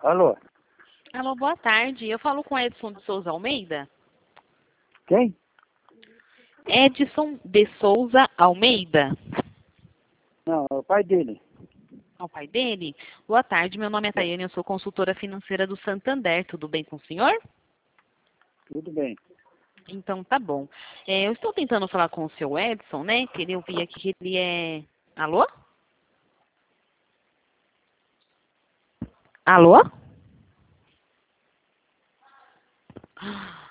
Alô? Alô, boa tarde. Eu falo com Edson de Souza Almeida. Quem? Edson de Souza Almeida. Não, é o pai dele. É o pai dele? Boa tarde, meu nome é Tayane, eu sou consultora financeira do Santander. Tudo bem com o senhor? Tudo bem. Então, tá bom. Eu estou tentando falar com o seu Edson, né? Que eu vi aqui que ele é... Alô? Alô?